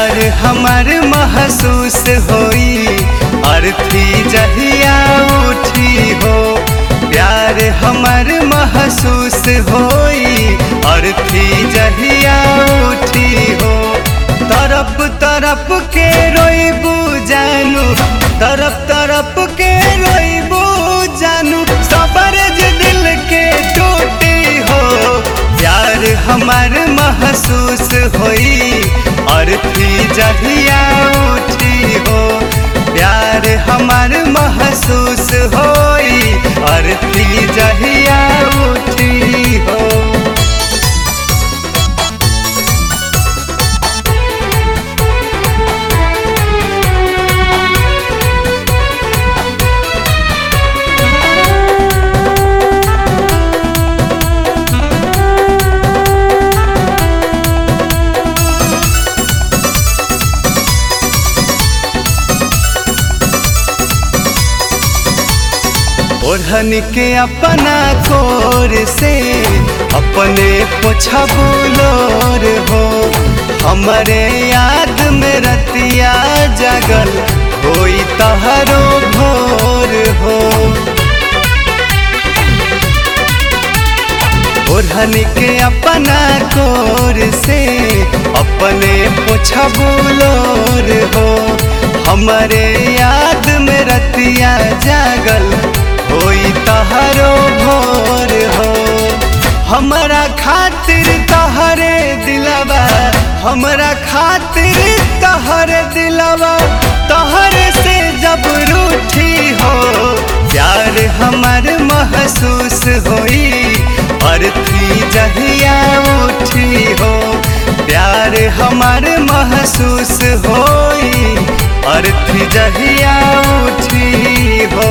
प्यार हमार महसूस होई अर्थी जहिया उठी हो। प्यार हमार महसूस होई अर्थी जहिया उठी हो। तरफ तरफ के रोइबू जानू, तरफ तरफ के रोइबू जानू, सबर जे दिल के टूटी हो। प्यार हमार महसूस होई अर्थी जहिया उठी हो। प्यार हमार महसूस होई अर्थी जहिया उठी हो। ओढ़न के अपना कोर से अपने पोछबू लोर हो। हमरे याद में रतिया जगल होई तहरो भोर हो। ओढ़न के अपना कोर से अपने पोछबू लोर हो। हमरे याद में रतिया जागल होई तहरो भोर हो। हमरा खातिर तहरे दिलवा, हमरा खातिर तहरे दिलवा, तहरे से जब रूठी हो। प्यार हमार महसूस होई अर्थी जहिया उठी हो। प्यार हमार महसूस होई अर्थी जहिया उठी हो।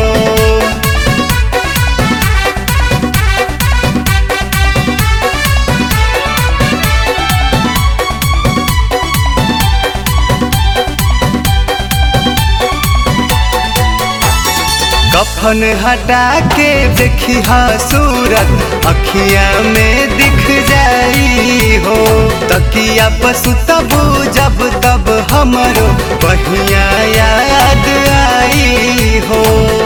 कफन हटा के देखी सूरत अखियाँ में दिख जाई हो। तकिया पसु तबू जब तब हमरो बहिया याद आई हो।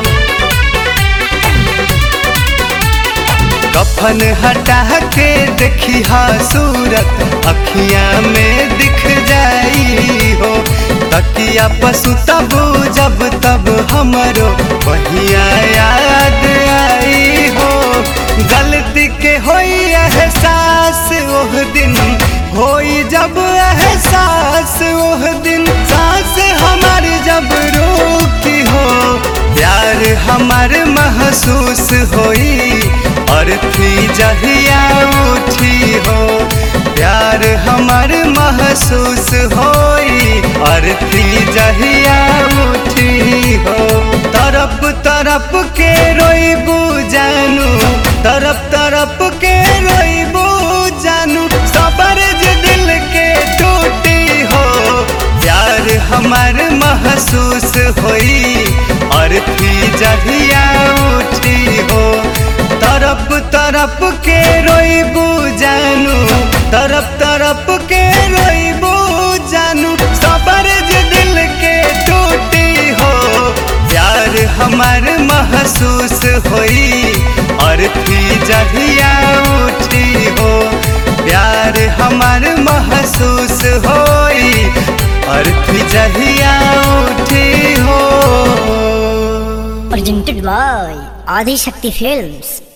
कफन हटा के देखी सूरत अखियाँ में दिख जाई हो। तकिया पसु तबू जब तब हमरो बहिया याद आई हो। गलती के होई एहसास ओह दिन, होई जब एहसास ओह दिन, सांस हमार जब रुकी हो। प्यार हमार महसूस होई अर्थी जहिया उठी हो। प्यार हमार महसूस होई अर्थी जहिया उठी हो। तरफ तरफ के रोइबू जानू, तरफ तरफ के रोइबू जानू, सबर जे दिल के टूटी हो। प्यार हमार महसूस होई अर्थी जहिया उठी हो। तरफ तरफ के रोइबू जानू, तरफ तरफ के रोइबू जानू, सबर जे दिल के टूटी हो। प्यार हमार महसूस होई अर्थी जहिया उठी हो। प्यार हमार महसूस होई अर्थी जहिया उठी हो। Presented by Adi Shakti Films।